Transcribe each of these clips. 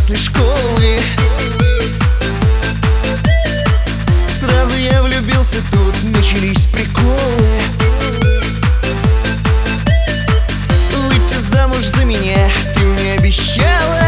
после школы. Сразу я влюбился, тут начались приколы. Выйти замуж за меня ты мне обещала.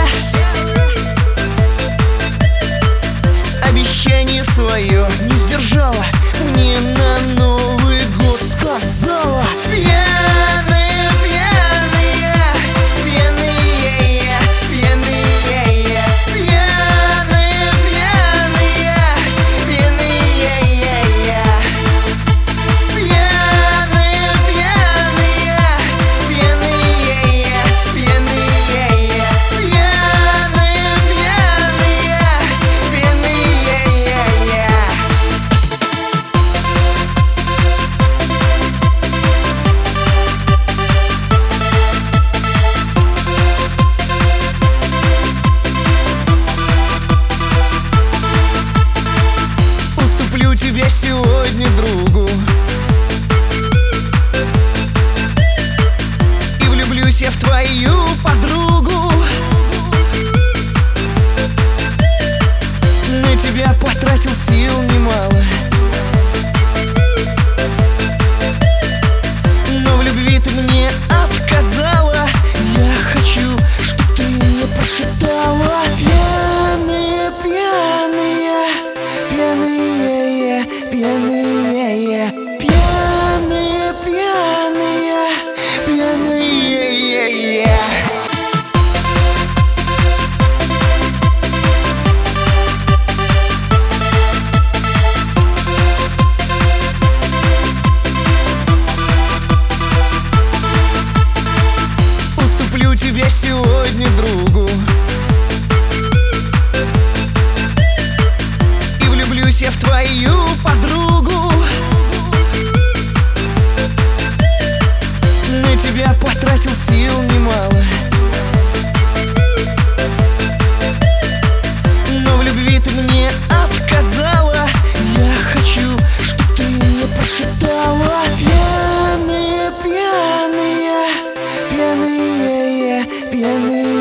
Обещание свое не сдержала. Мне на Новый год сказала: пьяные, пьяные, пьяные, пьяные, пьяные, пьяные, пьяные, пьяные, пьяные, пьяные, пьяные, тебя сегодня другу, и влюблюсь я в твою подругу. На тебя потратил сил немало, но в любви ты мне отказала. Я хочу, чтоб ты мне прочитала: пьяные, пьяные, пьяные, пьяные, пьяные, пьяные, пьяные. Уступлю тебя сегодня другу, и влюблюсь я в твою подругу. На тебя потратил сил немало, но в любви ты мне отказала. Я хочу, чтоб ты мне прочитала: пьяные, пьяные, пьяные, пьяные.